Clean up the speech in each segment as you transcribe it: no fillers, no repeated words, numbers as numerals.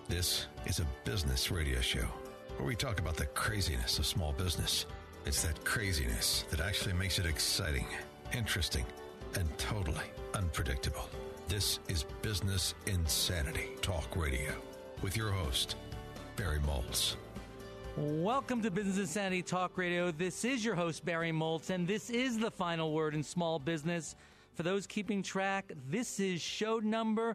This is a business radio show where we talk about the craziness of small business. It's that craziness that actually makes it exciting, interesting, and totally unpredictable. This is Business Insanity Talk Radio with your host, Barry Moltz. Welcome to Business Insanity Talk Radio. This is your host, Barry Moltz, and this is the final word in small business. For those keeping track, this is show number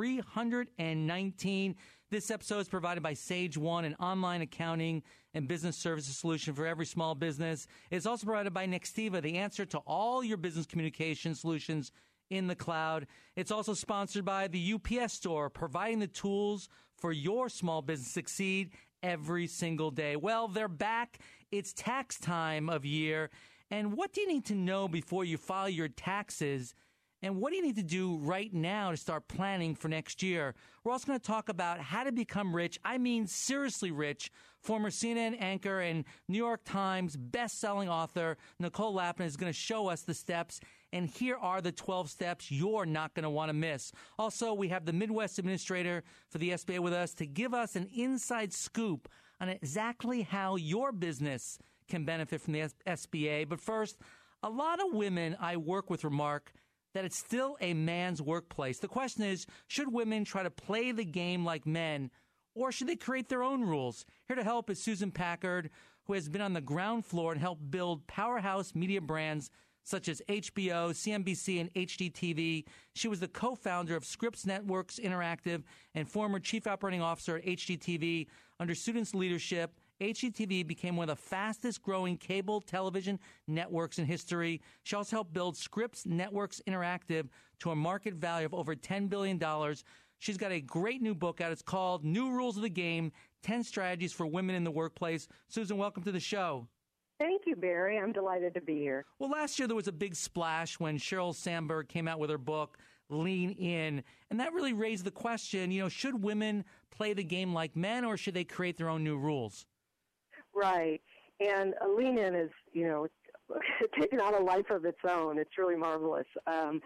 319. This episode is provided by Sage One, an online accounting and business services solution for every small business. It's also provided by Nextiva, the answer to all your business communication solutions in the cloud. It's also sponsored by the UPS Store, providing the tools for your small business to succeed every single day. Well, they're back. It's tax time of year. And what do you need to know before you file your taxes? And what do you need to do right now to start planning for next year? We're also going to talk about how to become rich. I mean, seriously rich. Former CNN anchor and New York Times best-selling author Nicole Lapin is going to show us the steps. And here are the 12 steps you're not going to want to miss. Also, we have the Midwest Administrator for the SBA with us to give us an inside scoop on exactly how your business can benefit from the SBA. But first, a lot of women I work with remark that it's still a man's workplace. The question is, should women try to play the game like men, or should they create their own rules? Here to help is Susan Packard, who has been on the ground floor and helped build powerhouse media brands such as HBO, CNBC, and HGTV. She was the co-founder of Scripps Networks Interactive and former chief operating officer at HGTV. Under Susan's leadership, HGTV became one of the fastest growing cable television networks in history. She also helped build Scripps Networks Interactive to a market value of over $10 billion. She's got a great new book out. It's called New Rules of the Game, 10 Strategies for Women in the Workplace. Susan, welcome to the show. Thank you, Barry. I'm delighted to be here. Well, last year there was a big splash when Sheryl Sandberg came out with her book, Lean In. And that really raised the question, should women play the game like men, or should they create their own new rules? Right. And Lean In is, taken on a life of its own. It's really marvelous. And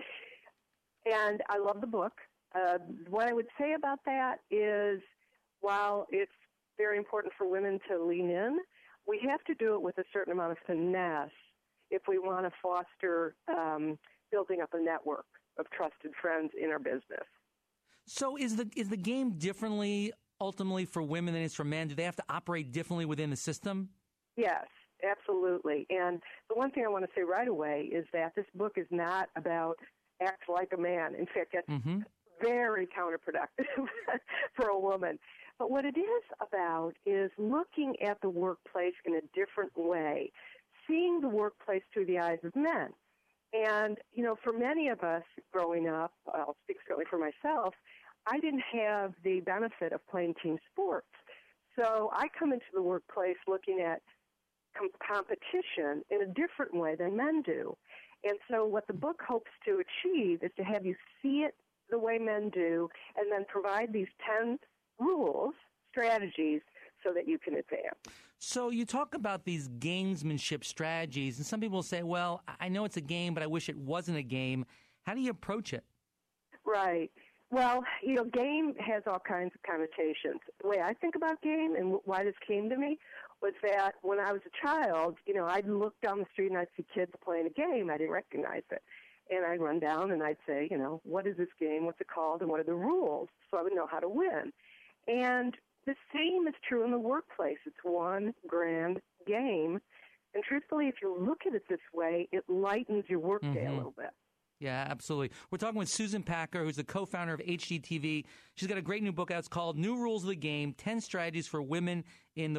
I love the book. What I would say about that is, while it's very important for women to lean in, we have to do it with a certain amount of finesse if we want to foster building up a network of trusted friends in our business. So is the game differently ultimately for women than it is for men? Do they have to operate differently within the system? Yes, absolutely. And the one thing I want to say right away is that this book is not about act like a man. In fact, that's very counterproductive for a woman. But what it is about is looking at the workplace in a different way, seeing the workplace through the eyes of men. And, for many of us growing up, I'll speak certainly for myself, I didn't have the benefit of playing team sports. So I come into the workplace looking at competition in a different way than men do. And so what the book hopes to achieve is to have you see it the way men do and then provide these 10 rules, strategies, so that you can advance. So you talk about these gamesmanship strategies, and some people say, well, I know it's a game, but I wish it wasn't a game. How do you approach it? Right. Well, game has all kinds of connotations. The way I think about game and why this came to me was that when I was a child, I'd look down the street and I'd see kids playing a game. I didn't recognize it. And I'd run down and I'd say, what is this game? What's it called? And what are the rules? So I would know how to win. And the same is true in the workplace. It's one grand game. And truthfully, if you look at it this way, it lightens your workday a little bit. Yeah, absolutely. We're talking with Susan Packard, who's the co-founder of HGTV. She's got a great new book out. It's called New Rules of the Game, 10 Strategies for Women in the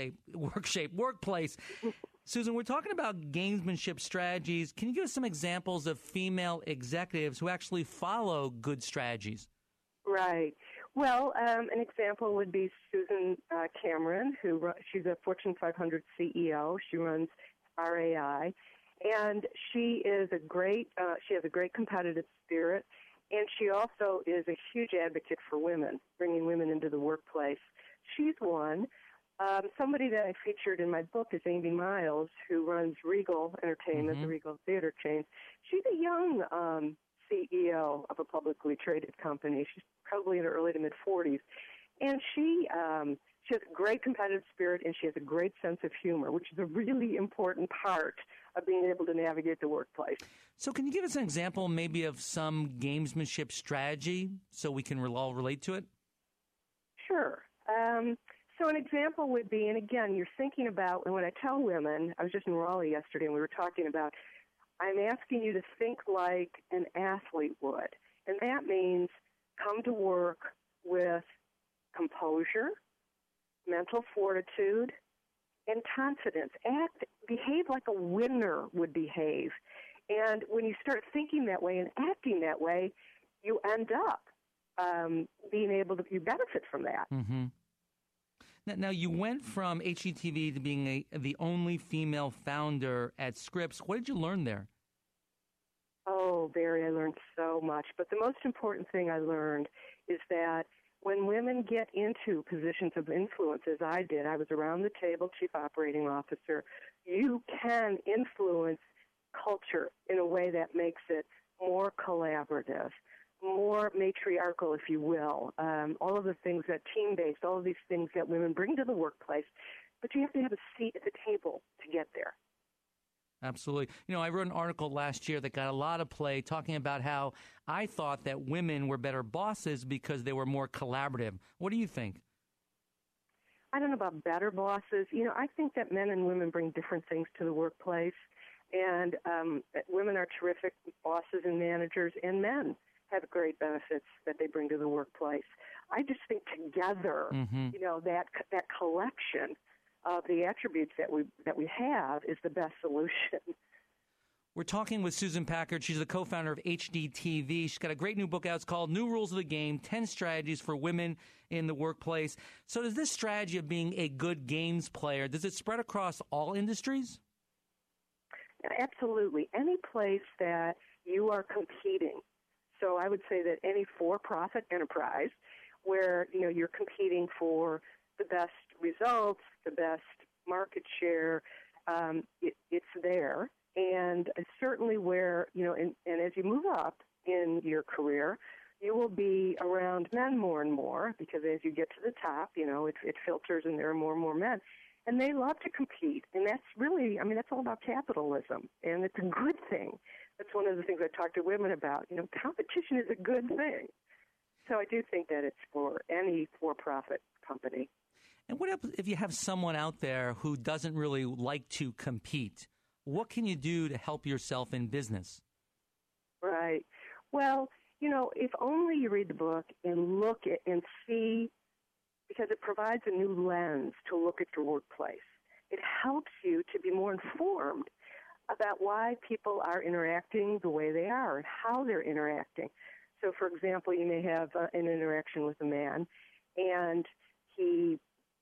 Workplace. Susan, we're talking about gamesmanship strategies. Can you give us some examples of female executives who actually follow good strategies? Right. Well, an example would be Susan Cameron, she's a Fortune 500 CEO. She runs RAI. And she is she has a great competitive spirit, and she also is a huge advocate for women, bringing women into the workplace. She's one. Somebody that I featured in my book is Amy Miles, who runs Regal Entertainment, the Regal Theater chain. She's a young CEO of a publicly traded company. She's probably in her early to mid-40s. And she has a great competitive spirit, and she has a great sense of humor, which is a really important part of being able to navigate the workplace. So can you give us an example maybe of some gamesmanship strategy so we can all relate to it? Sure. So an example would be, and again, you're thinking about, and when I tell women, I was just in Raleigh yesterday and we were talking about, I'm asking you to think like an athlete would. And that means come to work with composure, mental fortitude, and confidence. Behave like a winner would behave. And when you start thinking that way and acting that way, you end up being able to, you benefit from that. Mm-hmm. Now, you went from HGTV to being the only female founder at Scripps. What did you learn there? Oh, Barry, I learned so much. But the most important thing I learned is that when women get into positions of influence, as I did, I was around the table, chief operating officer, you can influence culture in a way that makes it more collaborative, more matriarchal, if you will, all of the things that team-based, all of these things that women bring to the workplace, but you have to have a seat at the table to get there. Absolutely. You know, I wrote an article last year that got a lot of play talking about how I thought that women were better bosses because they were more collaborative. What do you think? I don't know about better bosses. You know, I think that men and women bring different things to the workplace, and women are terrific bosses and managers, and men have great benefits that they bring to the workplace. I just think together, you know, that collection of the attributes that we have is the best solution. We're talking with Susan Packard. She's the co-founder of HGTV. She's got a great new book out. It's called New Rules of the Game, 10 Strategies for Women in the Workplace. So does this strategy of being a good games player, does it spread across all industries? Absolutely. Any place that you are competing. So I would say that any for-profit enterprise where, you know, you're competing for the best results, the best market share, it's there. And certainly where, you know, and as you move up in your career, you will be around men more and more because as you get to the top, you know, it filters and there are more and more men. And they love to compete. And that's really, I mean, that's all about capitalism. And it's a good thing. That's one of the things I talk to women about. You know, competition is a good thing. So I do think that it's for any for-profit company. And what if you have someone out there who doesn't really like to compete? What can you do to help yourself in business? Right. Well, you know, if only you read the book and look at and see, because it provides a new lens to look at your workplace. It helps you to be more informed about why people are interacting the way they are and how they're interacting. So, for example, you may have an interaction with a man, and he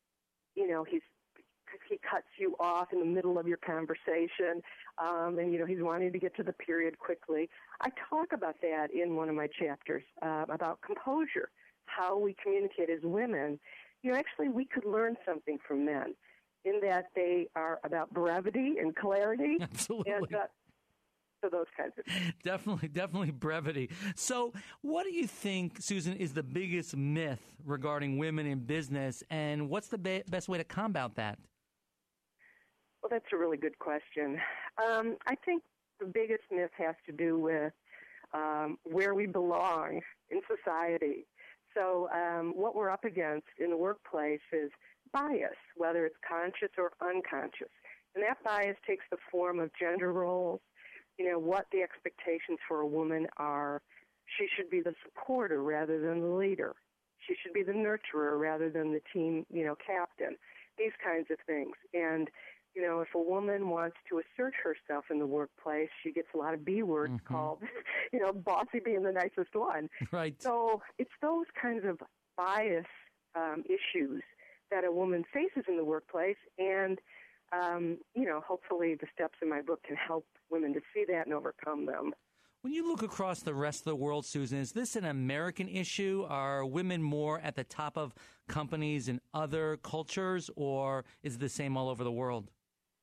cuts you off in the middle of your conversation, and, you know, he's wanting to get to the period quickly. I talk about that in one of my chapters about composure, how we communicate as women. You know, actually, we could learn something from men in that they are about brevity and clarity. Absolutely. And, so those kinds of things. Definitely brevity. So what do you think, Susan, is the biggest myth regarding women in business, and what's the best way to combat that? Well, that's a really good question. I think the biggest myth has to do with where we belong in society. So what we're up against in the workplace is bias, whether it's conscious or unconscious. And that bias takes the form of gender roles, you know, what the expectations for a woman are. She should be the supporter rather than the leader. She should be the nurturer rather than the team, you know, captain. These kinds of things. And, you know, if a woman wants to assert herself in the workplace, she gets a lot of B words called, you know, bossy being the nicest one. Right. So it's those kinds of bias issues that a woman faces in the workplace. And, you know, hopefully the steps in my book can help women to see that and overcome them. When you look across the rest of the world, Susan, is this an American issue? Are women more at the top of companies in other cultures, or is it the same all over the world?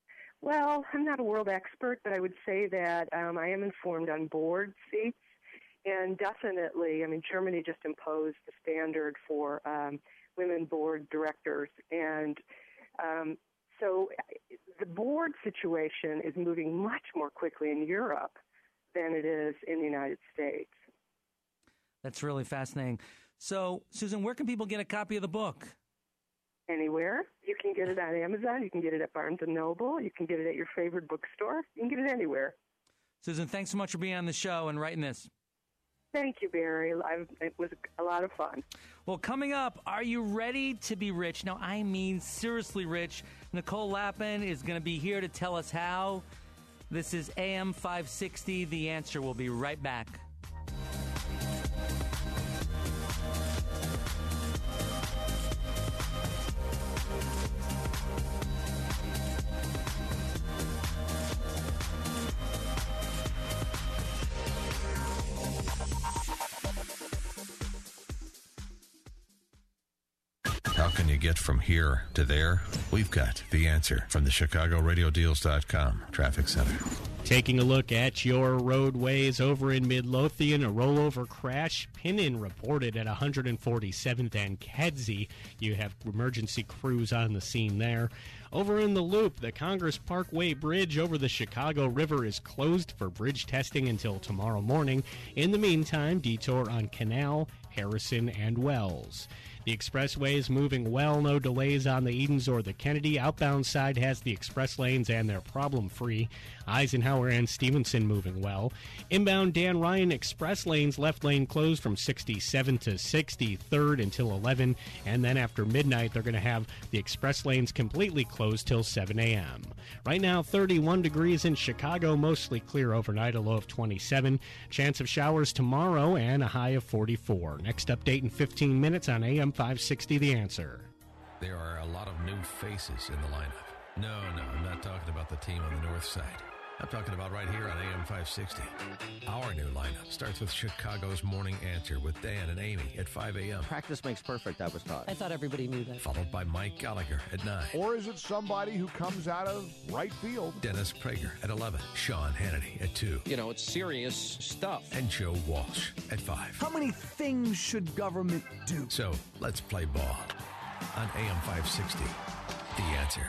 Well, I'm not a world expert, but I would say that I am informed on board seats And definitely, I mean, Germany just imposed the standard for women board directors. And so the board situation is moving much more quickly in Europe than it is in the United States. That's really fascinating. So, Susan, where can people get a copy of the book? Anywhere. You can get it on Amazon. You can get it at Barnes & Noble. You can get it at your favorite bookstore. You can get it anywhere. Susan, thanks so much for being on the show and writing this. Thank you, Barry. It was a lot of fun. Well, coming up, are you ready to be rich? Now, I mean seriously rich. Nicole Lappin is going to be here to tell us how. This is AM 560. The Answer. Will be right back. How can you get from here to there? We've got the answer from the ChicagoRadioDeals.com Traffic Center. Taking a look at your roadways over in Midlothian, a rollover crash. Pinnon reported at 147th and Kedzie. You have emergency crews on the scene there. Over in the Loop, the Congress Parkway Bridge over the Chicago River is closed for bridge testing until tomorrow morning. In the meantime, detour on Canal, Harrison, and Wells. The expressway is moving well. No delays on the Edens or the Kennedy. Outbound side has the express lanes and they're problem-free. Eisenhower and Stevenson moving well. Inbound Dan Ryan express lanes, left lane closed from 67 to 63rd until 11. And then after midnight, they're going to have the express lanes completely closed till 7 a.m. Right now, 31 degrees in Chicago, mostly clear overnight, a low of 27. Chance of showers tomorrow and a high of 44. Next update in 15 minutes on AM 560 The Answer. There are a lot of new faces in the lineup. No, I'm not talking about the team on the north side. I'm talking about right here on AM 560. Our new lineup starts with Chicago's Morning Answer with Dan and Amy at 5 a.m. Practice makes perfect, I was taught. I thought everybody knew that. Followed by Mike Gallagher at 9. Or is it somebody who comes out of right field? Dennis Prager at 11. Sean Hannity at 2. You know, it's serious stuff. And Joe Walsh at 5. How many things should government do? So let's play ball on AM 560. The Answer.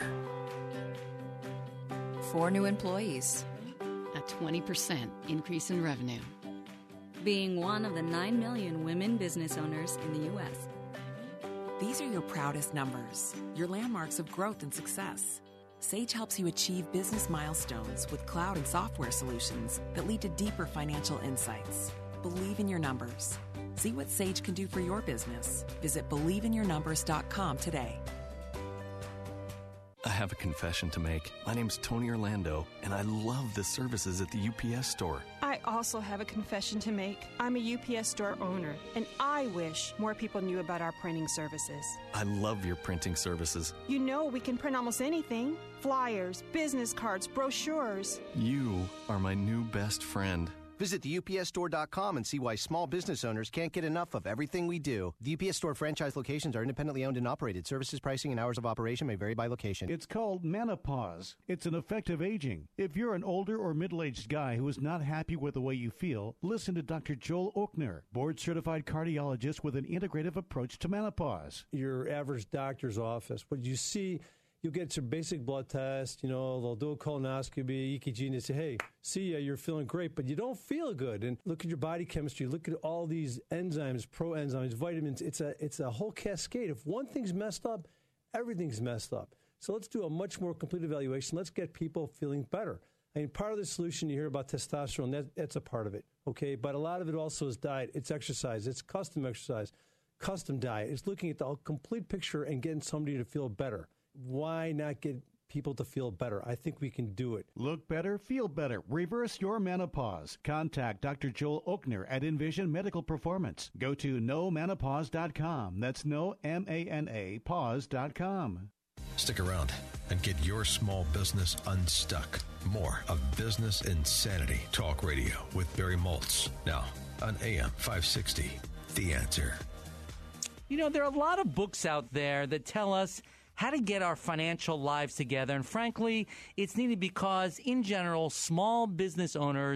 4 new employees. A 20% increase in revenue. Being one of the 9 million women business owners in the U.S. These are your proudest numbers, your landmarks of growth and success. Sage helps you achieve business milestones with cloud and software solutions that lead to deeper financial insights. Believe in your numbers. See what Sage can do for your business. Visit BelieveInYourNumbers.com today. I have a confession to make. My name's Tony Orlando, and I love the services at the UPS store. I also have a confession to make. I'm a UPS store owner, and I wish more people knew about our printing services. I love your printing services. You know we can print almost anything. Flyers, business cards, brochures. You are my new best friend. Visit theupsstore.com and see why small business owners can't get enough of everything we do. The UPS Store franchise locations are independently owned and operated. Services, pricing, and hours of operation may vary by location. It's called menopause. It's an effective aging. If you're an older or middle-aged guy who is not happy with the way you feel, listen to Dr. Joel Ochner, board-certified cardiologist with an integrative approach to menopause. Your average doctor's office, what you see, you'll get some basic blood test, they'll do a colonoscopy, EKG, and they say, hey, see ya, you're feeling great, but you don't feel good. And look at your body chemistry, look at all these enzymes, proenzymes, vitamins. It's a whole cascade. If one thing's messed up, everything's messed up. So let's do a much more complete evaluation. Let's get people feeling better. I mean, part of the solution, you hear about testosterone, that's a part of it, okay? But a lot of it also is diet. It's exercise. It's custom exercise, custom diet. It's looking at the complete picture and getting somebody to feel better. Why not get people to feel better? I think we can do it. Look better, feel better. Reverse your menopause. Contact Dr. Joel Ochner at Envision Medical Performance. Go to nomenopause.com. That's NoMANA pause.com. Stick around and get your small business unstuck. More of Business Insanity Talk Radio with Barry Maltz. Now on AM 560, The Answer. You know, there are a lot of books out there that tell us how to get our financial lives together. And frankly, it's needed because, in general, small business owners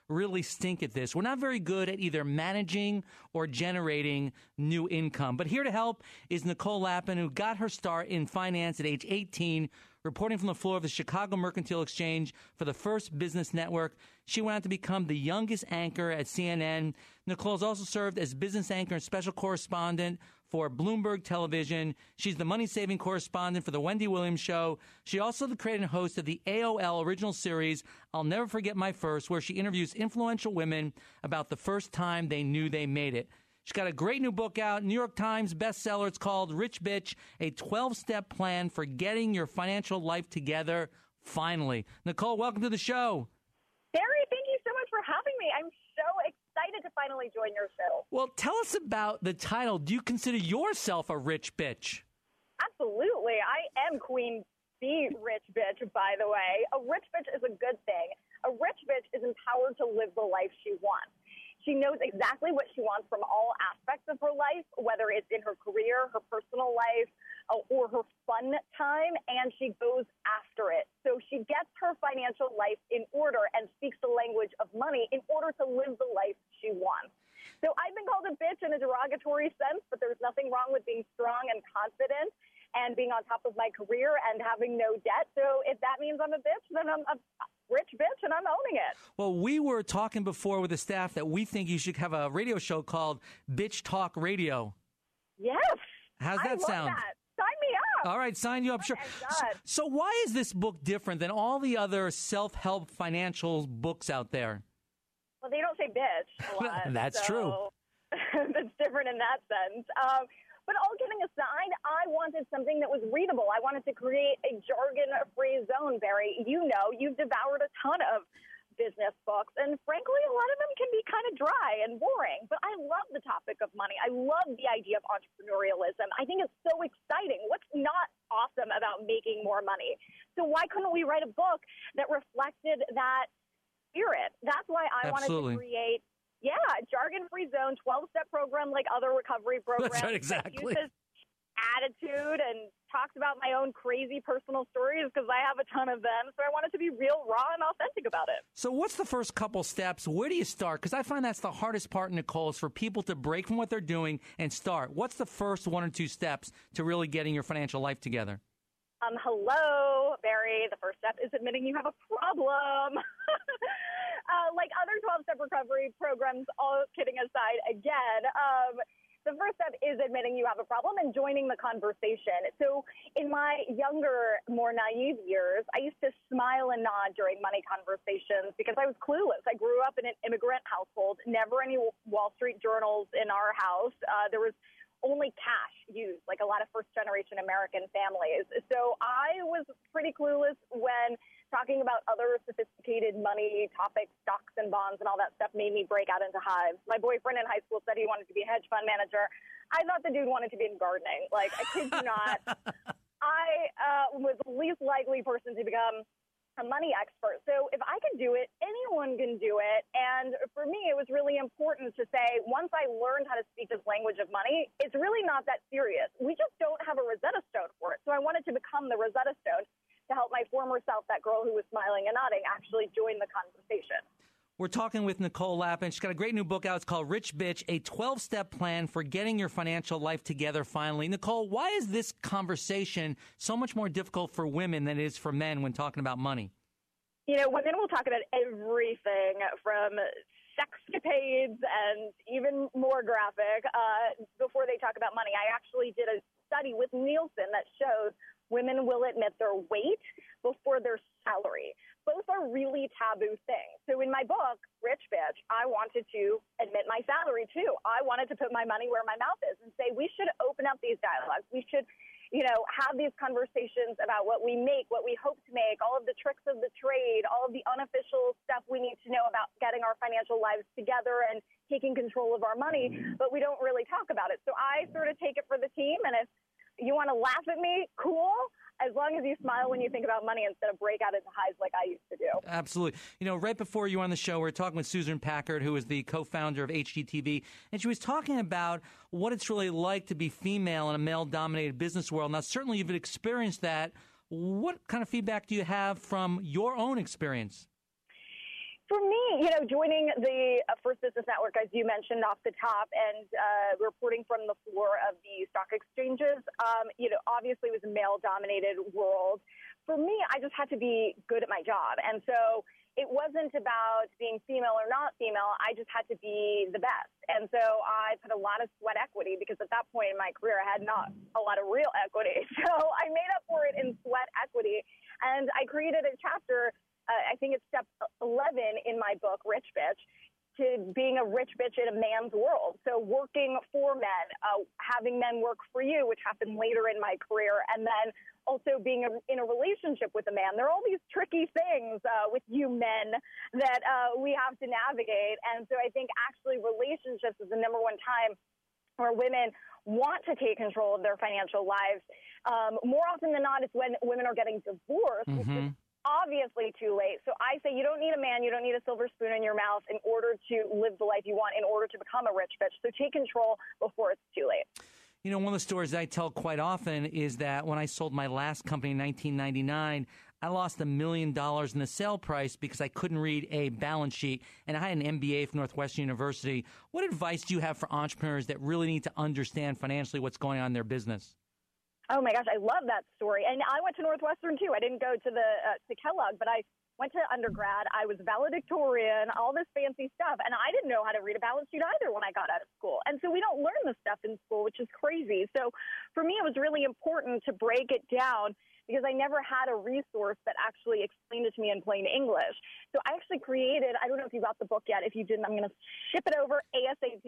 really stink at this. We're not very good at either managing or generating new income. But here to help is Nicole Lapin, who got her start in finance at age 18, reporting from the floor of the Chicago Mercantile Exchange for the First Business Network. She went on to become the youngest anchor at CNN. Nicole's also served as business anchor and special correspondent for Bloomberg Television. She's the money-saving correspondent for The Wendy Williams Show. She also the creator and host of the AOL original series, I'll Never Forget My First, where she interviews influential women about the first time they knew they made it. She's got a great new book out, New York Times bestseller. It's called Rich Bitch, a 12-step plan for getting your financial life together finally. Nicole, welcome to the show. Barry, thank you so much for having me. I'm so excited to finally join your show. Well, tell us about the title. Do you consider yourself a rich bitch? Absolutely. I am Queen Bee Rich Bitch, by the way. A rich bitch is a good thing. A rich bitch is empowered to live the life she wants. She knows exactly what she wants from all aspects of her life, whether it's in her career, her personal life, or her fun time, and she goes after it. So she gets her financial life in order and speaks the language of money in order to live the life she wants. So I've been called a bitch in a derogatory sense, but there's nothing wrong with being strong and confident and being on top of my career and having no debt. So if that means I'm a bitch, then I'm a rich bitch and I'm owning it. Well, we were talking before with the staff that we think you should have a radio show called Bitch Talk Radio. Yes. How's that sound? That. Sign me up. All right, sign you up, sure. So why is this book different than all the other self-help financial books out there? Well, they don't say bitch a lot. That's true. That's different in that sense. But all kidding aside, I wanted something that was readable. I wanted to create a jargon-free zone, Barry. You know, you've devoured a ton of business books, and frankly, a lot of them can be kind of dry and boring. But I love the topic of money. I love the idea of entrepreneurialism. I think it's so exciting. What's not awesome about making more money? So why couldn't we write a book that reflected that spirit? That's why I wanted to create jargon-free zone, 12-step program like other recovery programs. That's right, exactly. That uses attitude and talks about my own crazy personal stories because I have a ton of them. So I wanted to be real, raw, and authentic about it. So what's the first couple steps? Where do you start? Because I find that's the hardest part, Nicole, is for people to break from what they're doing and start. What's the first 1 or 2 steps to really getting your financial life together? Hello, Barry. The first step is admitting you have a problem. Like other 12-step recovery programs, all kidding aside, again, the first step is admitting you have a problem and joining the conversation. So in my younger, more naive years, I used to smile and nod during money conversations because I was clueless. I grew up in an immigrant household, never any Wall Street journals in our house. There was only cash used, like a lot of first-generation American families. So I was pretty clueless when talking about other sophisticated money topics, stocks and bonds and all that stuff made me break out into hives. My boyfriend in high school said he wanted to be a hedge fund manager. I thought the dude wanted to be in gardening. Like, I kid you not. I was the least likely person to become a money expert. So if I can do it, anyone can do it. And for me, it was really important to say, once I learned how to speak this language of money, it's really not that serious. We just don't have a Rosetta Stone for it. So I wanted to become the Rosetta Stone to help my former self, that girl who was smiling and nodding, actually join the conversation. We're talking with Nicole Lapin. She's got a great new book out. It's called Rich Bitch, a 12-step plan for getting your financial life together finally. Nicole, why is this conversation so much more difficult for women than it is for men when talking about money? You know, women will talk about everything from sexcapades and even more graphic before they talk about money. I actually did a study with Nielsen that shows women will admit their weight before their salary. Both are really taboo things. So in my book, Rich Bitch, I wanted to admit my salary too. I wanted to put my money where my mouth is and say we should open up these dialogues. We should, you know, have these conversations about what we make, what we hope to make, all of the tricks of the trade, all of the unofficial stuff we need to know about getting our financial lives together and taking control of our money, but we don't really talk about it. So I sort of take it for the team, and if you want to laugh at me, cool, as long as you smile when you think about money instead of break out into highs like I used to do. Absolutely. You know, right before you were on the show, we were talking with Susan Packard, who is the co-founder of HGTV, and she was talking about what it's really like to be female in a male-dominated business world. Now, certainly you've experienced that. What kind of feedback do you have from your own experience? For me, joining the First Business Network, as you mentioned off the top, and reporting from the floor of the stock exchanges, obviously it was a male-dominated world. For me, I just had to be good at my job. And so it wasn't about being female or not female. I just had to be the best. And so I put a lot of sweat equity because at that point in my career, I had not a lot of real equity. So I made up for it in sweat equity. And I created a chapter, I think it's step 11 in my book, Rich Bitch, to being a rich bitch in a man's world. So working for men, having men work for you, which happened later in my career, and then also being in a relationship with a man. There are all these tricky things with you men that we have to navigate. And so I think actually relationships is the number one time where women want to take control of their financial lives. More often than not, it's when women are getting divorced, which is obviously too late. So I say you don't need a man, you don't need a silver spoon in your mouth in order to live the life you want, in order to become a rich bitch. So take control before it's too late. One of the stories I tell quite often is that when I sold my last company in 1999, I lost $1 million in the sale price because I couldn't read a balance sheet, and I had an MBA from Northwestern University. What advice do you have for entrepreneurs that really need to understand financially what's going on in their business? Oh my gosh, I love that story. And I went to Northwestern too. I didn't go to to Kellogg, but I went to undergrad. I was valedictorian, all this fancy stuff. And I didn't know how to read a balance sheet either when I got out of school. And so we don't learn this stuff in school, which is crazy. So for me, it was really important to break it down because I never had a resource that actually explained it to me in plain English. So I actually created, I don't know if you got the book yet. If you didn't, I'm going to ship it over ASAP.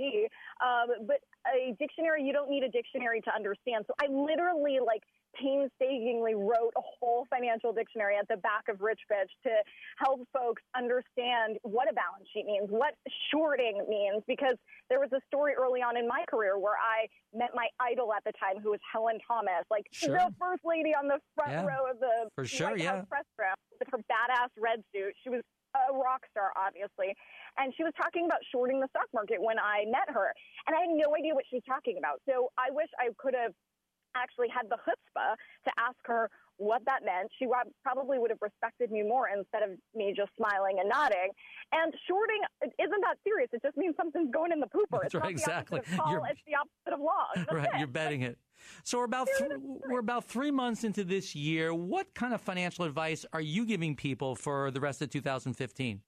But a dictionary, you don't need a dictionary to understand. So I literally painstakingly wrote a whole financial dictionary at the back of Rich Bitch to help folks understand what a balance sheet means, what shorting means, because there was a story early on in my career where I met my idol at the time, who was Helen Thomas, the first lady on the front row of the White House press room with her badass red suit. She was a rock star, obviously. And she was talking about shorting the stock market when I met her. And I had no idea what she was talking about. So I wish I could have actually had the chutzpah to ask her what that meant. She probably would have respected me more instead of me just smiling and nodding. And shorting isn't that serious. It just means something's going in the pooper. That's it's right, not the exactly. opposite of tall, it's the opposite of long. That's right, it. You're betting it. So we're about 3 months into this year. What kind of financial advice are you giving people for the rest of 2015?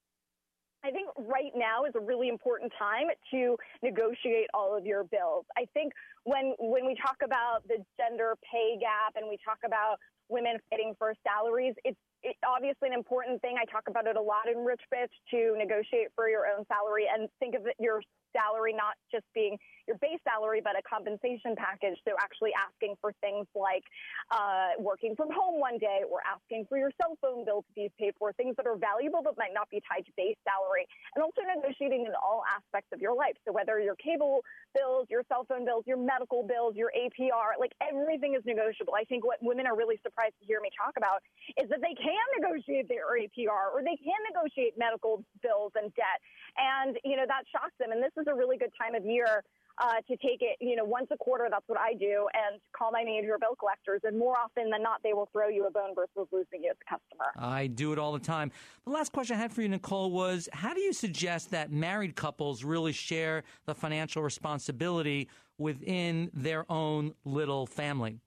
I think right now is a really important time to negotiate all of your bills. I think when we talk about the gender pay gap and we talk about women fighting for salaries, it's obviously an important thing. I talk about it a lot in Rich Bitch, to negotiate for your own salary and think of your salary not just being your base salary, but a compensation package. So actually asking for things like working from home one day, or asking for your cell phone bill to be paid for, things that are valuable but might not be tied to base salary. And also negotiating in all aspects of your life. So whether your cable bills, your cell phone bills, your medical bills, your APR, everything is negotiable. I think what women are really surprised to hear me talk about is that they can negotiate their APR, or they can negotiate medical bills and debt. And, that shocks them. And this is a really good time of year to take it, once a quarter. That's what I do, and call my major bill collectors. And more often than not, they will throw you a bone versus losing you as a customer. I do it all the time. The last question I had for you, Nicole, was how do you suggest that married couples really share the financial responsibility within their own little family?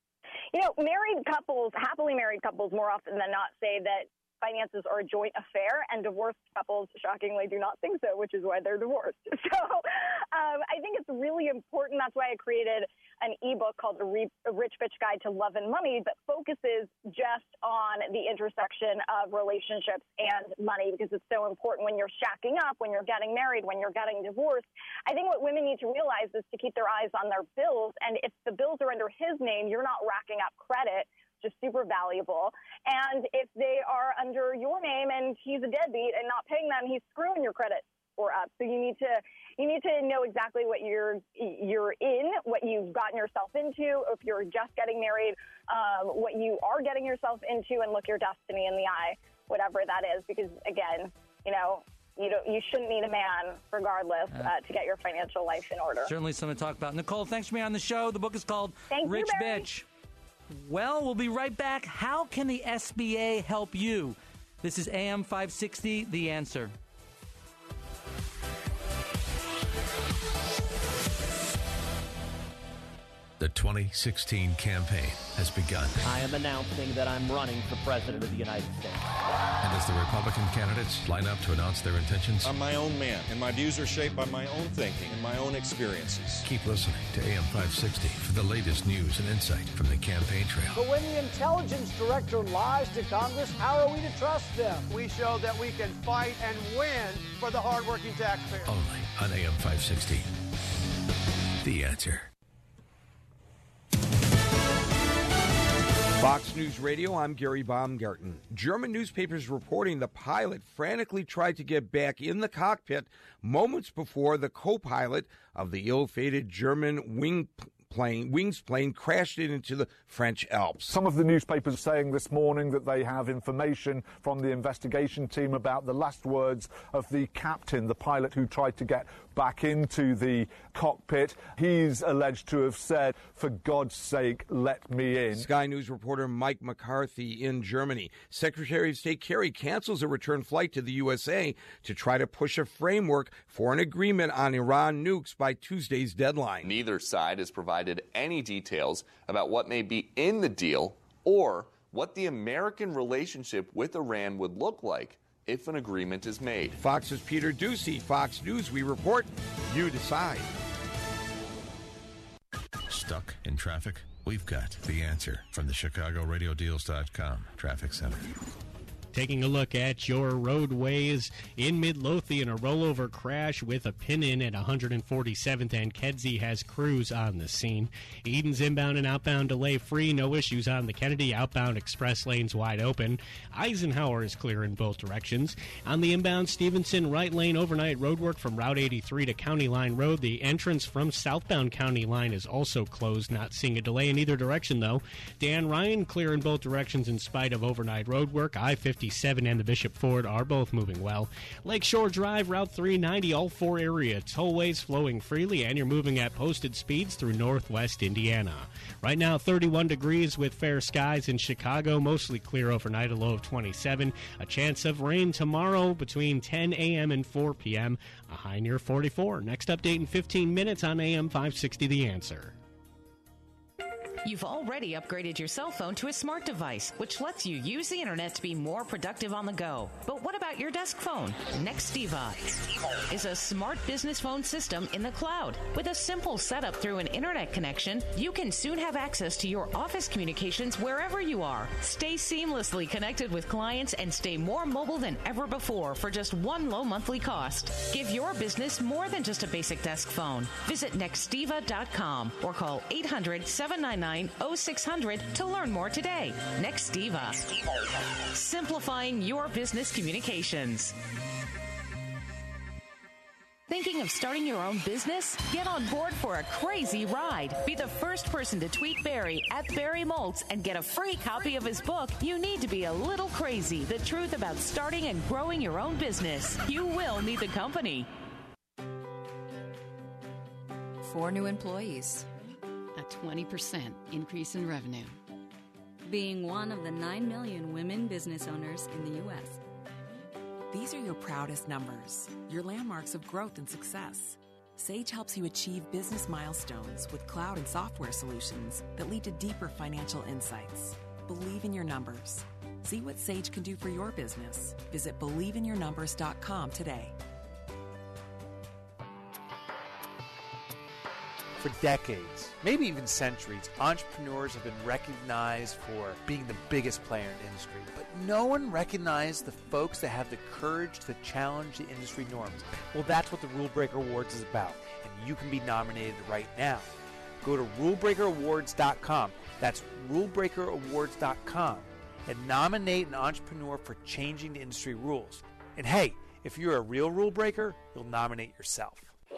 Married couples, happily married couples, more often than not say that finances are a joint affair, and divorced couples, shockingly, do not think so, which is why they're divorced. So I think it's really important. That's why I created an ebook called The Rich Bitch Guide to Love and Money that focuses just on the intersection of relationships and money, because it's so important when you're shacking up, when you're getting married, when you're getting divorced. I think what women need to realize is to keep their eyes on their bills, and if the bills are under his name, you're not racking up credit, just super valuable. And if they are under your name and he's a deadbeat and not paying them, he's screwing your credit score up. So you need to know exactly what you're in, what you've gotten yourself into. If you're just getting married, what you are getting yourself into, and look your destiny in the eye, whatever that is. Because again, you shouldn't need a man, regardless, to get your financial life in order. Certainly something to talk about. Nicole, thanks for being on the show. The book is called Rich Bitch. Well, we'll be right back. How can the SBA help you? This is AM 560, The Answer. The 2016 campaign has begun. I am announcing that I'm running for President of the United States. And as the Republican candidates line up to announce their intentions, I'm my own man, and my views are shaped by my own thinking and my own experiences. Keep listening to AM 560 for the latest news and insight from the campaign trail. But when the intelligence director lies to Congress, how are we to trust them? We show that we can fight and win for the hardworking taxpayer. Only on AM 560. The Answer. Fox News Radio, I'm Gary Baumgarten. German newspapers reporting the pilot frantically tried to get back in the cockpit moments before the co-pilot of the ill-fated German Wings plane crashed into the French Alps. Some of the newspapers saying this morning that they have information from the investigation team about the last words of the captain, the pilot who tried to get back into the cockpit. He's alleged to have said, "For God's sake, let me in." Sky News reporter Mike McCarthy in Germany. Secretary of State Kerry cancels a return flight to the USA to try to push a framework for an agreement on Iran nukes by Tuesday's deadline. Neither side has provided any details about what may be in the deal or what the American relationship with Iran would look like if an agreement is made. Fox's Peter Ducey. Fox News, we report, you decide. Stuck in traffic? We've got the answer from the ChicagoRadioDeals.com Traffic Center. Taking a look at your roadways in Midlothian, a rollover crash with a pin-in at 147th and Kedzie has crews on the scene. Eden's inbound and outbound delay free, no issues on the Kennedy. Outbound express lanes wide open. Eisenhower is clear in both directions. On the inbound Stevenson right lane overnight roadwork from Route 83 to County Line Road. The entrance from southbound County Line is also closed, not seeing a delay in either direction though. Dan Ryan clear in both directions in spite of overnight roadwork. I-50 and the Bishop Ford are both moving well. Lakeshore Drive, Route 390, all four area tollways flowing freely, and you're moving at posted speeds through northwest Indiana. Right now, 31 degrees with fair skies in Chicago, mostly clear overnight, a low of 27. A chance of rain tomorrow between 10 a.m. and 4 p.m., a high near 44. Next update in 15 minutes on AM 560 The Answer. You've already upgraded your cell phone to a smart device, which lets you use the internet to be more productive on the go. But what about your desk phone? Nextiva is a smart business phone system in the cloud. With a simple setup through an internet connection, you can soon have access to your office communications wherever you are. Stay seamlessly connected with clients and stay more mobile than ever before for just one low monthly cost. Give your business more than just a basic desk phone. Visit Nextiva.com or call 800-799-0600 to learn more today. Nextiva. Simplifying your business communications. Thinking of starting your own business? Get on board for a crazy ride. Be the first person to tweet Barry at Barry Moltz and get a free copy of his book, You Need to Be a Little Crazy, The Truth About Starting and Growing Your Own Business. You will need the company. 4 new employees. A 20% increase in revenue. Being one of the 9 million women business owners in the U.S. These are your proudest numbers, your landmarks of growth and success. Sage helps you achieve business milestones with cloud and software solutions that lead to deeper financial insights. Believe in your numbers. See what Sage can do for your business. Visit BelieveInYourNumbers.com today. For decades, maybe even centuries, entrepreneurs have been recognized for being the biggest player in the industry. But no one recognized the folks that have the courage to challenge the industry norms. Well, that's what the Rule Breaker Awards is about, and you can be nominated right now. Go to RuleBreakerAwards.com. That's RuleBreakerAwards.com and nominate an entrepreneur for changing the industry rules. And hey, if you're a real rule breaker, you'll nominate yourself.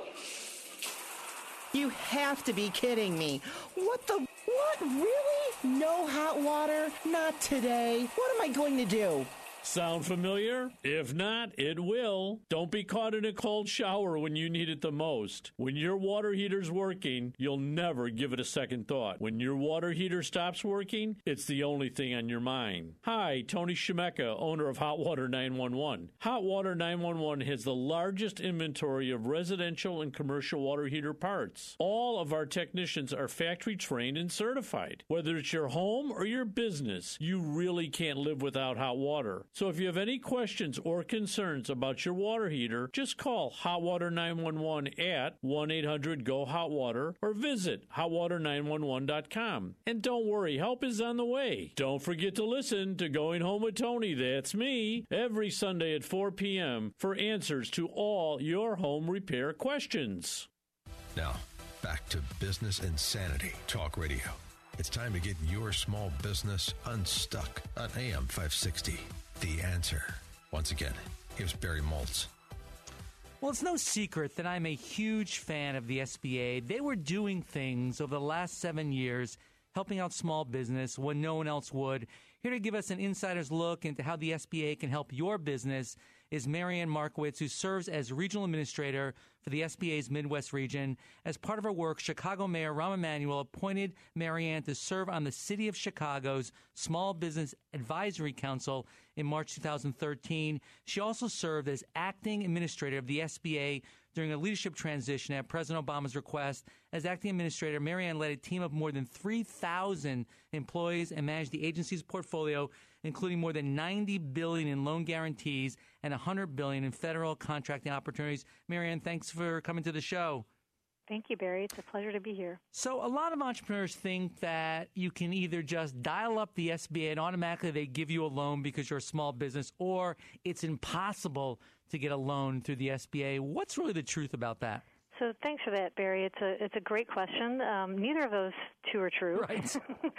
You have to be kidding me. What? Really? No hot water? Not today. What am I going to do? Sound familiar? If not, it will. Don't be caught in a cold shower when you need it the most. When your water heater's working, you'll never give it a second thought. When your water heater stops working, it's the only thing on your mind. Hi, Tony Shemeka, owner of Hot Water 911. Hot Water 911 has the largest inventory of residential and commercial water heater parts. All of our technicians are factory trained and certified. Whether it's your home or your business, you really can't live without hot water. So if you have any questions or concerns about your water heater, just call Hot Water 911 at 1-800-GO-HOT-WATER or visit hotwater911.com. And don't worry, help is on the way. Don't forget to listen to Going Home with Tony, that's me, every Sunday at 4 p.m. for answers to all your home repair questions. Now, back to Business Insanity Talk Radio. It's time to get your small business unstuck on AM 560. The Answer. Once again, here's Barry Maltz. Well, it's no secret that I'm a huge fan of the SBA. They were doing things over the last 7 years, helping out small business when no one else would. Here to give us an insider's look into how the SBA can help your business is Marianne Markowitz, who serves as regional administrator for the SBA's Midwest region. As part of her work, Chicago Mayor Rahm Emanuel appointed Marianne to serve on the City of Chicago's Small Business Advisory Council in March 2013. She also served as acting administrator of the SBA during a leadership transition at President Obama's request. As acting administrator, Marianne led a team of more than 3,000 employees and managed the agency's portfolio, including more than $90 billion in loan guarantees and $100 billion in federal contracting opportunities. Marianne, thanks for coming to the show. Thank you, Barry. It's a pleasure to be here. So a lot of entrepreneurs think that you can either just dial up the SBA and automatically they give you a loan because you're a small business, or it's impossible to get a loan through the SBA. What's really the truth about that? So thanks for that, Barry. It's a great question. Neither of those two are true. Right.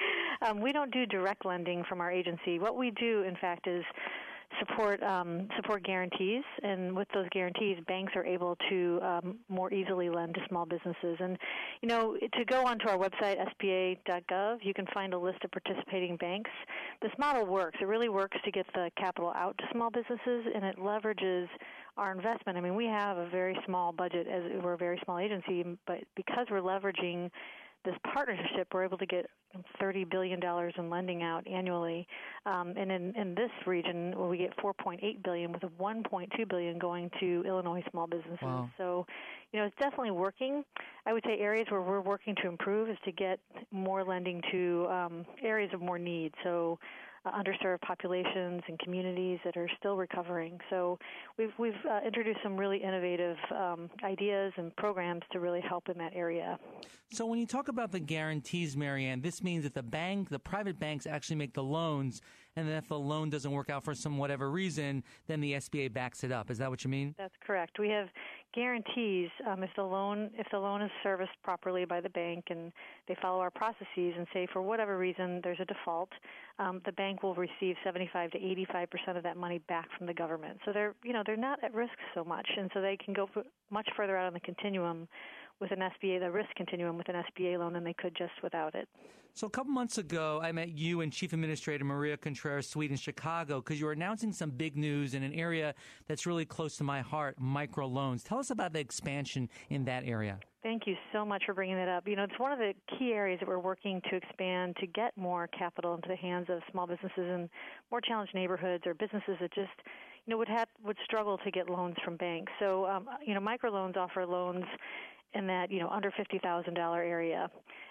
We don't do direct lending from our agency. What we do, in fact, is support guarantees, and with those guarantees, banks are able to more easily lend to small businesses. And, you know, to go onto our website, sba.gov, you can find a list of participating banks. This model works. It really works to get the capital out to small businesses, and it leverages our investment. I mean, we have a very small budget, as we're a very small agency, but because we're leveraging this partnership, we're able to get $30 billion in lending out annually. And in this region, we get $4.8 billion, with $1.2 billion going to Illinois small businesses. Wow. So, you know, it's definitely working. I would say areas where we're working to improve is to get more lending to areas of more need. So underserved populations and communities that are still recovering. So we've introduced some really innovative ideas and programs to really help in that area. So when you talk about the guarantees, Marianne, this means that the private banks actually make the loans, and then if the loan doesn't work out for some whatever reason, then the SBA backs it up. Is that what you mean? That's correct. We have guarantees if the loan is serviced properly by the bank and they follow our processes, and say for whatever reason there's a default, the bank will receive 75 to 85% of that money back from the government. So they're not at risk so much, and so they can go much further out on the continuum with an SBA, the risk continuum with an SBA loan, than they could just without it. So a couple months ago, I met you and Chief Administrator Maria Contreras-Sweet in Chicago because you were announcing some big news in an area that's really close to my heart, microloans. Tell us about the expansion in that area. Thank you so much for bringing that up. You know, it's one of the key areas that we're working to expand to get more capital into the hands of small businesses in more challenged neighborhoods or businesses that just, you know, would struggle to get loans from banks. So, microloans offer loans in that, under $50,000 area.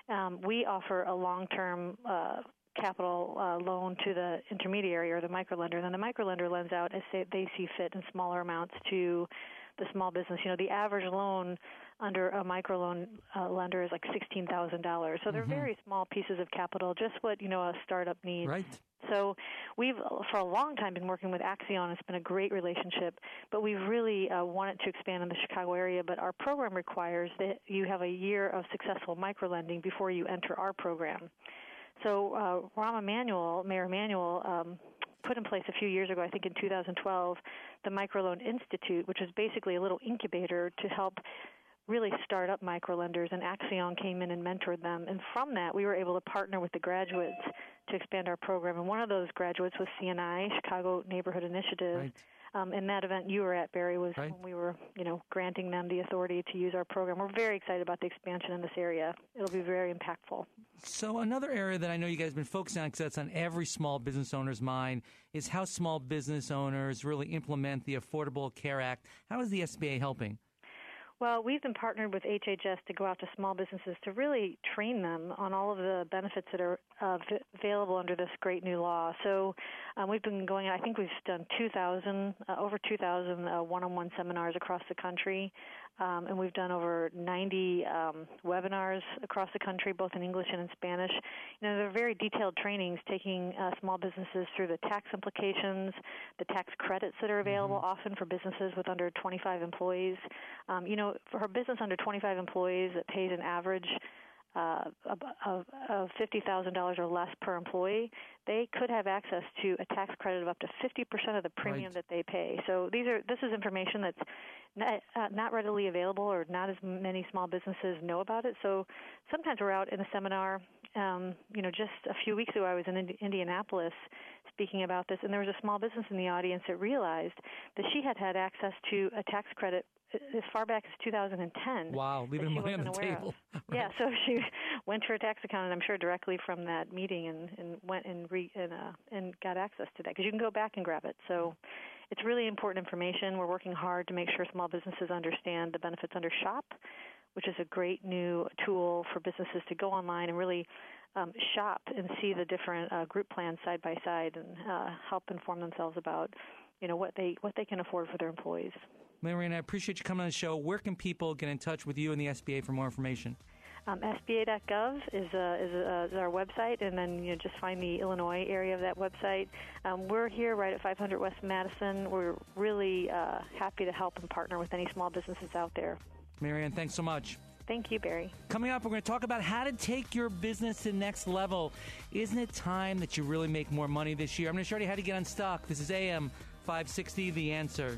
We offer a long-term capital loan to the intermediary or the microlender, and then the microlender lends out as they see fit in smaller amounts to the small business. You know, the average loan under a microloan lender is like $16,000. So they're very small pieces of capital, just what, a startup needs. Right. So we've, for a long time, been working with Axion. It's been a great relationship, but we've really wanted to expand in the Chicago area. But our program requires that you have a year of successful microlending before you enter our program. So Mayor Emanuel, put in place a few years ago, I think in 2012, the Microloan Institute, which is basically a little incubator to help really start-up microlenders, and Axion came in and mentored them. And from that, we were able to partner with the graduates to expand our program. And one of those graduates was CNI, Chicago Neighborhood Initiative. Right. And that event you were at, Barry, was right. when we were, granting them the authority to use our program. We're very excited about the expansion in this area. It'll be very impactful. So another area that I know you guys have been focusing on, because that's on every small business owner's mind, is how small business owners really implement the Affordable Care Act. How is the SBA helping? Well, we've been partnered with HHS to go out to small businesses to really train them on all of the benefits that are available under this great new law. So we've been going, I think we've done over 2,000 one-on-one seminars across the country, and we've done over 90 webinars across the country, both in English and in Spanish. They're very detailed trainings taking small businesses through the tax implications, the tax credits that are available often for businesses with under 25 employees. For a business under 25 employees that pays an average of $50,000 or less per employee, they could have access to a tax credit of up to 50% of the premium that they pay. So this is information that's not readily available, or not as many small businesses know about it. So sometimes we're out in a seminar. Just a few weeks ago, I was in Indianapolis speaking about this, and there was a small business in the audience that realized that she had access to a tax credit as far back as 2010. Wow, leaving money on the table. Right. Yeah, so she went to her tax account, and I'm sure directly from that meeting, and went and got access to that, because you can go back and grab it. So it's really important information. We're working hard to make sure small businesses understand the benefits under SHOP, which is a great new tool for businesses to go online and really shop and see the different group plans side by side, and help inform themselves about what they can afford for their employees. Marianne, I appreciate you coming on the show. Where can people get in touch with you and the SBA for more information? SBA.gov is our website, and then just find the Illinois area of that website. We're here right at 500 West Madison. We're really happy to help and partner with any small businesses out there. Marianne, thanks so much. Thank you, Barry. Coming up, we're going to talk about how to take your business to the next level. Isn't it time that you really make more money this year? I'm going to show you how to get unstuck. This is AM 560, The Answer.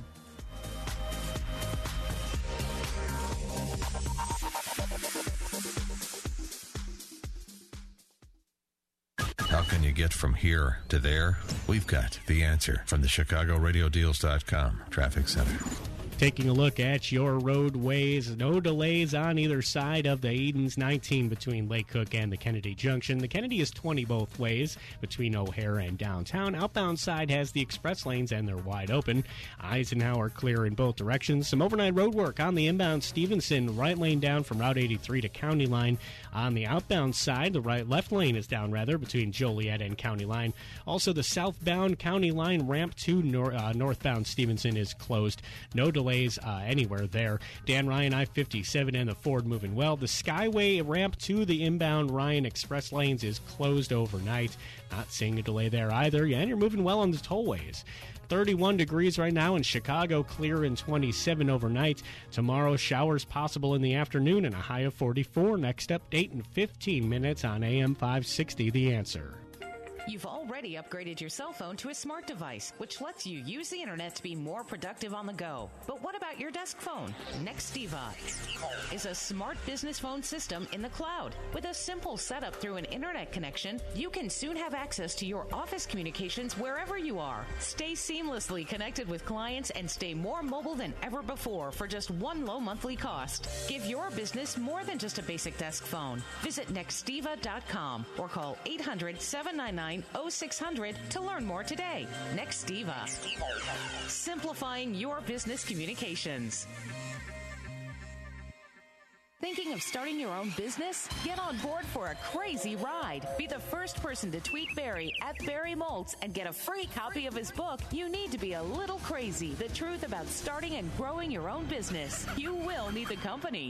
How can you get from here to there? We've got the answer from the ChicagoRadioDeals.com Traffic Center. Taking a look at your roadways, no delays on either side of the Edens. 19 between Lake Cook and the Kennedy Junction. The Kennedy is 20 both ways between O'Hare and downtown. Outbound side has the express lanes, and they're wide open. Eisenhower clear in both directions. Some overnight road work on the inbound Stevenson, right lane down from Route 83 to County Line. On the outbound side, the left lane is down between Joliet and County Line. Also, the southbound County Line ramp to northbound Stevenson is closed. No delays anywhere there. Dan Ryan, I-57 and the Ford moving well. The Skyway ramp to the inbound Ryan Express lanes is closed overnight. Not seeing a delay there either. And you're moving well on the tollways. 31 degrees right now in Chicago, clear in 27 overnight. Tomorrow, showers possible in the afternoon and a high of 44. Next update in 15 minutes on AM 560, The Answer. You've already upgraded your cell phone to a smart device, which lets you use the internet to be more productive on the go. But what about your desk phone? Nextiva is a smart business phone system in the cloud. With a simple setup through an internet connection, you can soon have access to your office communications wherever you are. Stay seamlessly connected with clients and stay more mobile than ever before for just one low monthly cost. Give your business more than just a basic desk phone. Visit Nextiva.com or call 800-799-0600 to learn more today. Nextiva. Simplifying your business communications. Thinking of starting your own business? Get on board for a crazy ride. Be the first person to tweet Barry at Barry Moltz and get a free copy of his book, You Need to Be a Little Crazy, The Truth About Starting and Growing Your Own Business. You will need the company.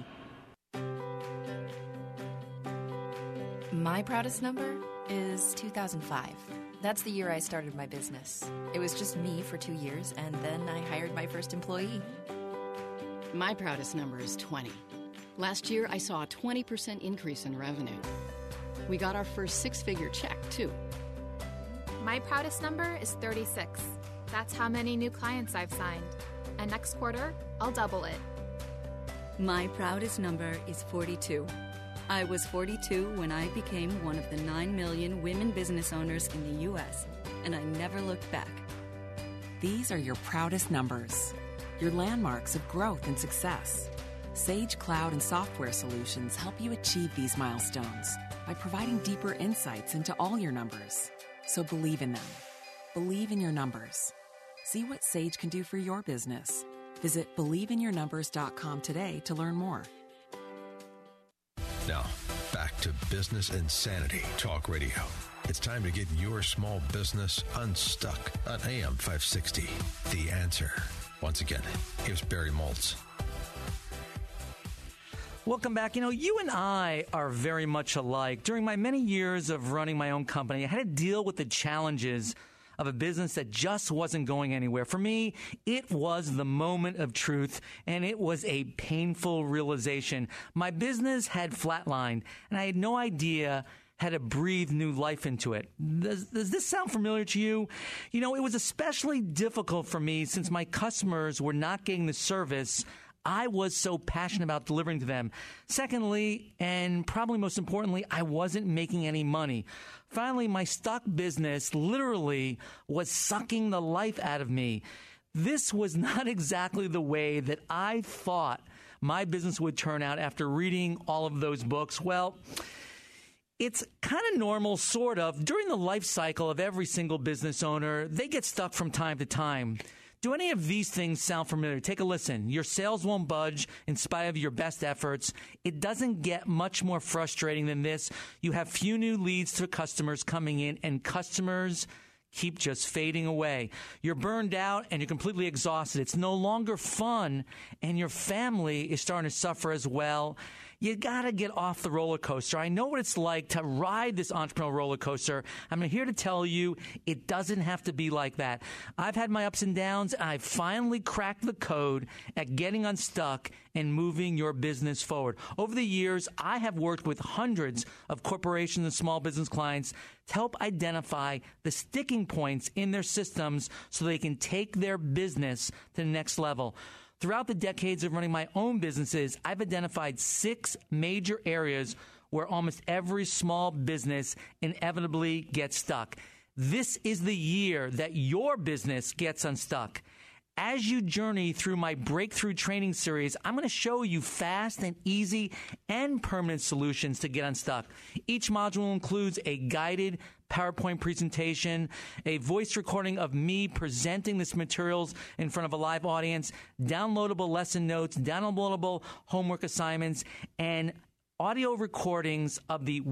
My proudest number is 2005. That's the year I started my business. It was just me for 2 years, and then I hired my first employee. My proudest number is 20. Last year, I saw a 20% increase in revenue. We got our first six-figure check, too. My proudest number is 36. That's how many new clients I've signed. And next quarter, I'll double it. My proudest number is 42. I was 42 when I became one of the 9 million women business owners in the U.S., and I never looked back. These are your proudest numbers, your landmarks of growth and success. Sage Cloud and Software Solutions help you achieve these milestones by providing deeper insights into all your numbers. So believe in them. Believe in your numbers. See what Sage can do for your business. Visit BelieveInYourNumbers.com today to learn more. Now, back to Business Insanity Talk Radio. It's time to get your small business unstuck on AM 560. The Answer. Once again, here's Barry Maltz. Welcome back. You know, you and I are very much alike. During my many years of running my own company, I had to deal with the challenges of a business that just wasn't going anywhere. For me, it was the moment of truth, and it was a painful realization. My business had flatlined, and I had no idea how to breathe new life into it. Does this sound familiar to you? You know, it was especially difficult for me since my customers were not getting the service I was so passionate about delivering to them. Secondly, and probably most importantly, I wasn't making any money. Finally, my stock business literally was sucking the life out of me. This was not exactly the way that I thought my business would turn out after reading all of those books. Well, it's kind of normal, sort of. During the life cycle of every single business owner, they get stuck from time to time. Do any of these things sound familiar? Take a listen. Your sales won't budge in spite of your best efforts. It doesn't get much more frustrating than this. You have few new leads to customers coming in, and customers keep just fading away. You're burned out and you're completely exhausted. It's no longer fun, and your family is starting to suffer as well. You got to get off the roller coaster. I know what it's like to ride this entrepreneurial roller coaster. I'm here to tell you it doesn't have to be like that. I've had my ups and downs, and I finally cracked the code at getting unstuck and moving your business forward. Over the years, I have worked with hundreds of corporations and small business clients to help identify the sticking points in their systems so they can take their business to the next level. Throughout the decades of running my own businesses, I've identified 6 major areas where almost every small business inevitably gets stuck. This is the year that your business gets unstuck. As you journey through my breakthrough training series, I'm going to show you fast and easy and permanent solutions to get unstuck. Each module includes a guided PowerPoint presentation, a voice recording of me presenting this materials in front of a live audience, downloadable lesson notes, downloadable homework assignments, and audio recordings of the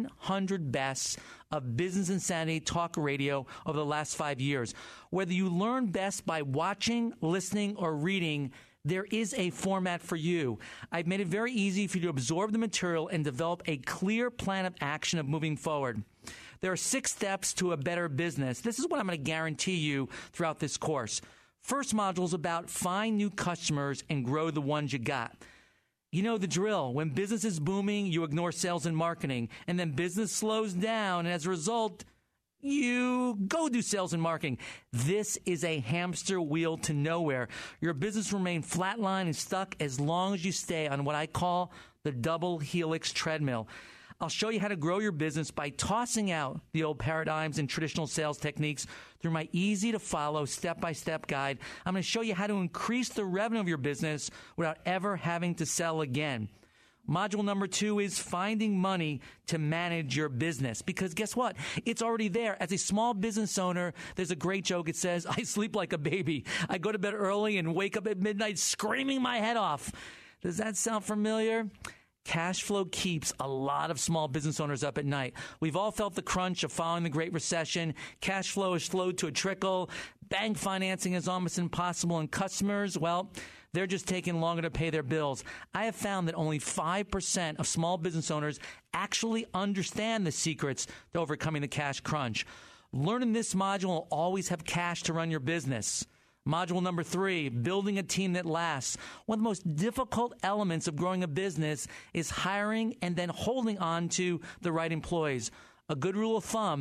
100 best of Business Insanity Talk Radio over the last 5 years. Whether you learn best by watching, listening, or reading, there is a format for you. I've made it very easy for you to absorb the material and develop a clear plan of action of moving forward. There are 6 steps to a better business. This is what I'm going to guarantee you throughout this course. First module is about find new customers and grow the ones you got. You know the drill. When business is booming, you ignore sales and marketing, and then business slows down, and as a result, you go do sales and marketing. This is a hamster wheel to nowhere. Your business will remain flatline and stuck as long as you stay on what I call the double helix treadmill. I'll show you how to grow your business by tossing out the old paradigms and traditional sales techniques through my easy-to-follow, step-by-step guide. I'm going to show you how to increase the revenue of your business without ever having to sell again. Module number 2 is finding money to manage your business. Because guess what? It's already there. As a small business owner, there's a great joke. It says, I sleep like a baby. I go to bed early and wake up at midnight screaming my head off. Does that sound familiar? Cash flow keeps a lot of small business owners up at night. We've all felt the crunch of following the Great Recession. Cash flow has slowed to a trickle. Bank financing is almost impossible. And customers, well, they're just taking longer to pay their bills. I have found that only 5% of small business owners actually understand the secrets to overcoming the cash crunch. Learning this module will always have cash to run your business. Module number 3, building a team that lasts. One of the most difficult elements of growing a business is hiring and then holding on to the right employees. A good rule of thumb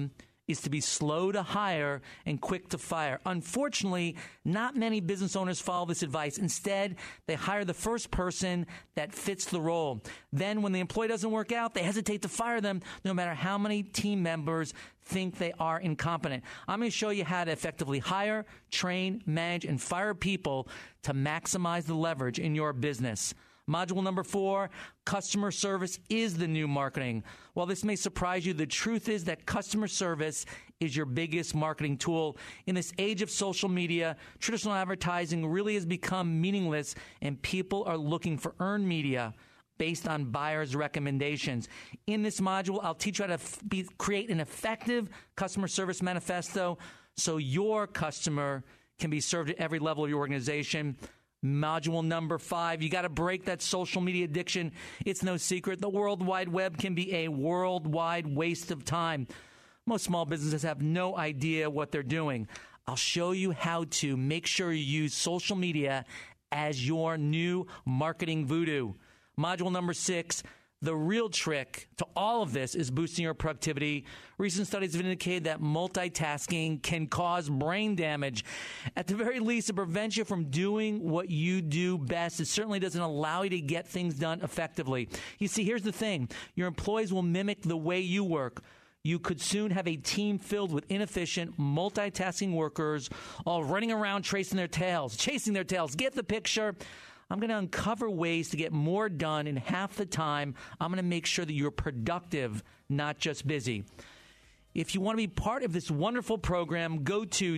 is to be slow to hire and quick to fire. Unfortunately, not many business owners follow this advice. Instead, they hire the first person that fits the role. Then when the employee doesn't work out, they hesitate to fire them no matter how many team members think they are incompetent. I'm going to show you how to effectively hire, train, manage, and fire people to maximize the leverage in your business. Module number 4, customer service is the new marketing. While this may surprise you, the truth is that customer service is your biggest marketing tool. In this age of social media, traditional advertising really has become meaningless, and people are looking for earned media based on buyers' recommendations. In this module, I'll teach you how to create an effective customer service manifesto so your customer can be served at every level of your organization. Module number 5, you got to break that social media addiction. It's no secret. The World Wide Web can be a worldwide waste of time. Most small businesses have no idea what they're doing. I'll show you how to make sure you use social media as your new marketing voodoo. Module number 6, the real trick to all of this is boosting your productivity. Recent studies have indicated that multitasking can cause brain damage. At the very least, it prevents you from doing what you do best. It certainly doesn't allow you to get things done effectively. You see, here's the thing. Your employees will mimic the way you work. You could soon have a team filled with inefficient, multitasking workers all running around chasing their tails. Get the picture? I'm going to uncover ways to get more done in half the time. I'm going to make sure that you're productive, not just busy. If you want to be part of this wonderful program, go to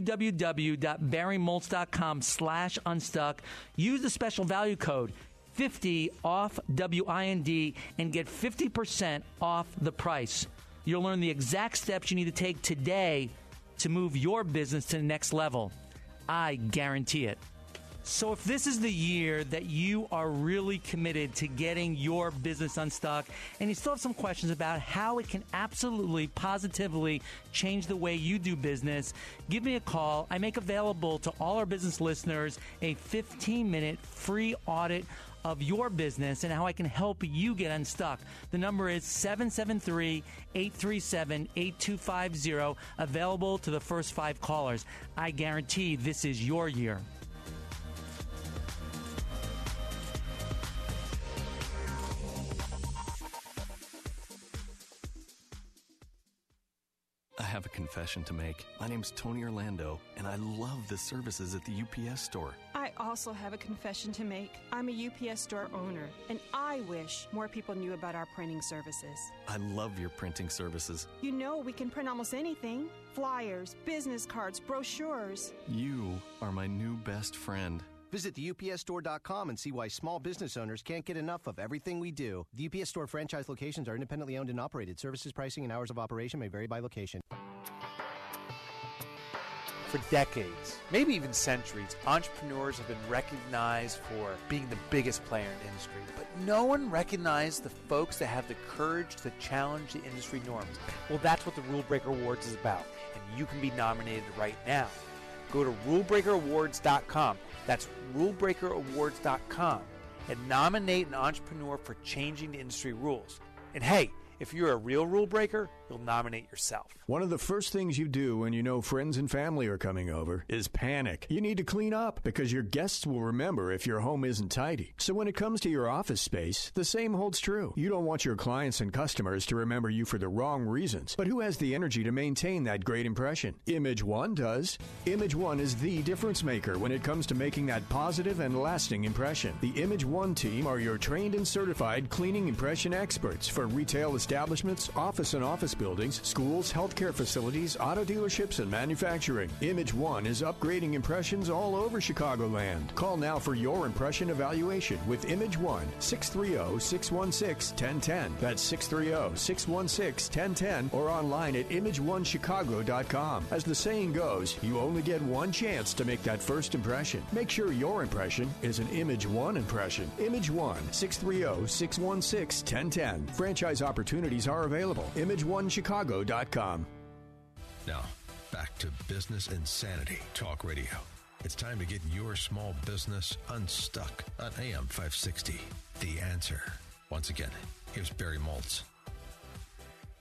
www.barrymoltz.com/unstuck. Use the special value code 50 off WIND and get 50% off the price. You'll learn the exact steps you need to take today to move your business to the next level. I guarantee it. So if this is the year that you are really committed to getting your business unstuck and you still have some questions about how it can absolutely, positively change the way you do business, give me a call. I make available to all our business listeners a 15-minute free audit of your business and how I can help you get unstuck. The number is 773-837-8250, available to the first 5 callers. I guarantee this is your year. I have a confession to make. My name's Tony Orlando, and I love the services at the UPS store. I also have a confession to make. I'm a UPS store owner, and I wish more people knew about our printing services. I love your printing services. You know we can print almost anything. Flyers, business cards, brochures. You are my new best friend. Visit theupsstore.com and see why small business owners can't get enough of everything we do. The UPS Store franchise locations are independently owned and operated. Services, pricing, and hours of operation may vary by location. For decades, maybe even centuries, entrepreneurs have been recognized for being the biggest player in the industry. But no one recognized the folks that have the courage to challenge the industry norms. Well, that's what the Rule Breaker Awards is about, and you can be nominated right now. Go to RuleBreakerAwards.com. That's RuleBreakerAwards.com and nominate an entrepreneur for changing the industry rules. And hey, if you're a real rule breaker, you'll nominate yourself. One of the first things you do when you know friends and family are coming over is panic. You need to clean up because your guests will remember if your home isn't tidy. So when it comes to your office space, the same holds true. You don't want your clients and customers to remember you for the wrong reasons. But who has the energy to maintain that great impression? Image One does. Image One is the difference maker when it comes to making that positive and lasting impression. The Image One team are your trained and certified cleaning impression experts for retail establishments, office and office buildings, schools, healthcare facilities, auto dealerships, and manufacturing. Image One is upgrading impressions all over Chicagoland. Call now for your impression evaluation with Image One, 630-616-1010. That's 630-616-1010 or online at imageonechicago.com. As the saying goes, you only get one chance to make that first impression. Make sure your impression is an Image One impression. Image One, 630-616-1010. Franchise opportunities are available. imageonechicago.com. Now, back to Business Insanity Talk Radio. It's time to get your small business unstuck on AM 560. The Answer. Once again, here's Barry Moltz.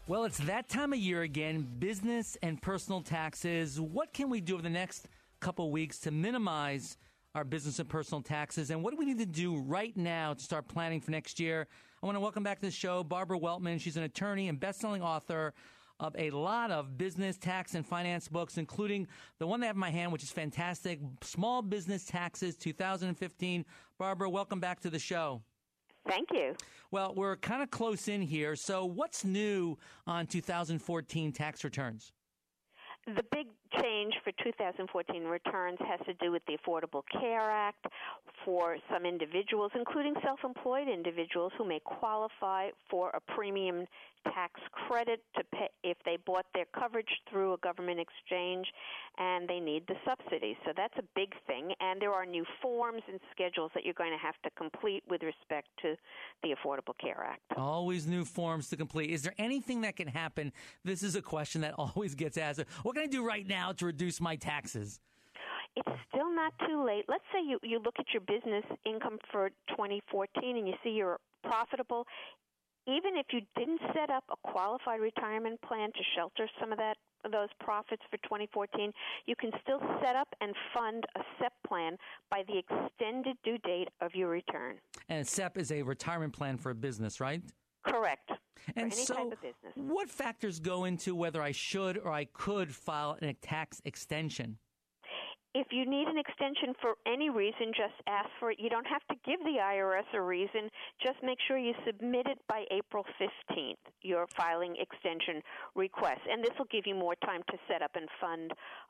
Well, it's that time of year again, business and personal taxes. What can we do over the next couple weeks to minimize our business and personal taxes? And what do we need to do right now to start planning for next year? I want to welcome back to the show Barbara Weltman. She's an attorney and best-selling author of a lot of business, tax, and finance books, including the one I have in my hand, which is fantastic, Small Business Taxes 2015. Barbara, welcome back to the show. Thank you. Well, we're kind of close in here. So what's new on 2014 tax returns? The big change for 2014 returns has to do with the Affordable Care Act for some individuals, including self-employed individuals who may qualify for a premium tax credit to pay if they bought their coverage through a government exchange and they need the subsidy. So that's a big thing. And there are new forms and schedules that you're going to have to complete with respect to the Affordable Care Act. Always new forms to complete. Is there anything that can happen? This is a question that always gets asked. What can I do right now to reduce my taxes? It's still not too late. Let's say you look at your business income for 2014 and you see you're profitable. Even if you didn't set up a qualified retirement plan to shelter some of those profits for 2014, you can still set up and fund a SEP plan by the extended due date of your return. And SEP is a retirement plan for a business, right? Correct. And for any so, type of business. What factors go into whether I should or I could file a tax extension? If you need an extension for any reason, just ask for it. You don't have to give the IRS a reason. Just make sure you submit it by April 15th, your filing extension request. And this will give you more time to set up and fund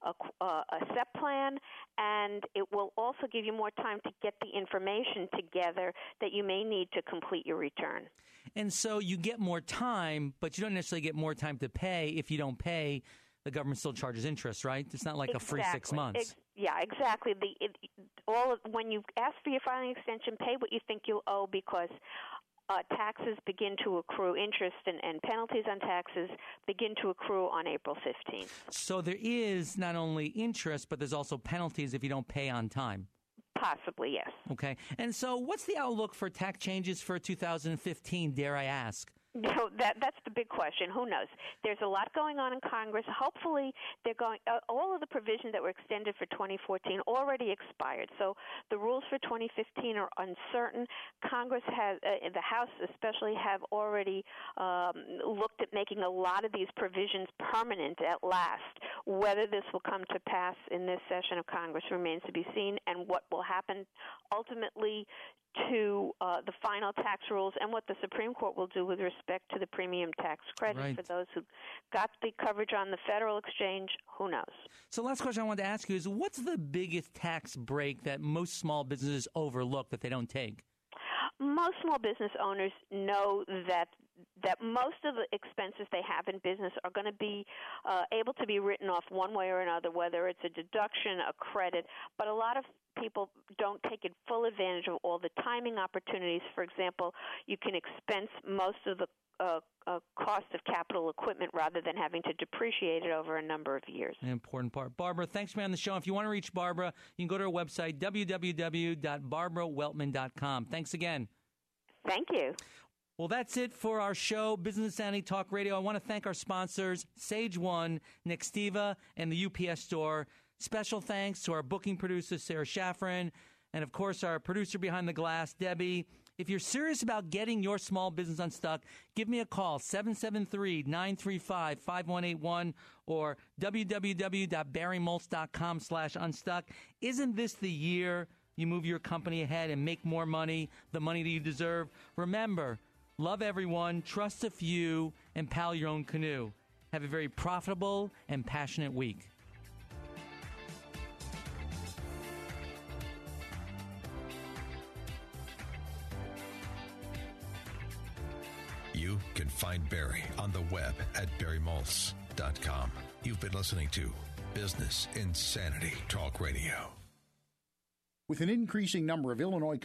a SEP plan, and it will also give you more time to get the information together that you may need to complete your return. And so you get more time, but you don't necessarily get more time to pay. If you don't pay, the government still charges interest, right? It's not like a free 6 months. Yeah, exactly. When you ask for your filing extension, pay what you think you'll owe because taxes begin to accrue, interest and penalties on taxes begin to accrue on April 15th. So there is not only interest, but there's also penalties if you don't pay on time. Possibly, yes. Okay. And so what's the outlook for tax changes for 2015, dare I ask? No, that's the big question. Who knows? There's a lot going on in Congress. Hopefully, they're going. All of the provisions that were extended for 2014 already expired. So the rules for 2015 are uncertain. Congress has, the House especially, have already looked at making a lot of these provisions permanent at last. Whether this will come to pass in this session of Congress remains to be seen, and what will happen ultimately to the final tax rules and what the Supreme Court will do with respect to the premium tax credit for those who got the coverage on the federal exchange, who knows? So last question I wanted to ask you is, what's the biggest tax break that most small businesses overlook that they don't take? Most small business owners know that most of the expenses they have in business are going to be able to be written off one way or another, whether it's a deduction, a credit. But a lot of people don't take full advantage of all the timing opportunities. For example, you can expense most of the cost of capital equipment rather than having to depreciate it over a number of years. An important part. Barbara, thanks for being on the show. If you want to reach Barbara, you can go to her website, www.barbaraweltman.com. Thanks again. Thank you. Well, that's it for our show, Business Insanity Talk Radio. I want to thank our sponsors, Sage One, Nextiva, and the UPS Store. Special thanks to our booking producer, Sarah Schafran, and, of course, our producer behind the glass, Debbie. If you're serious about getting your small business unstuck, give me a call, 773-935-5181 or www.barrymoltz.com/unstuck. Isn't this the year you move your company ahead and make more money, the money that you deserve? Remember, love everyone, trust a few, and paddle your own canoe. Have a very profitable and passionate week. You can find Barry on the web at barrymoltz.com. You've been listening to Business Insanity Talk Radio. With an increasing number of Illinois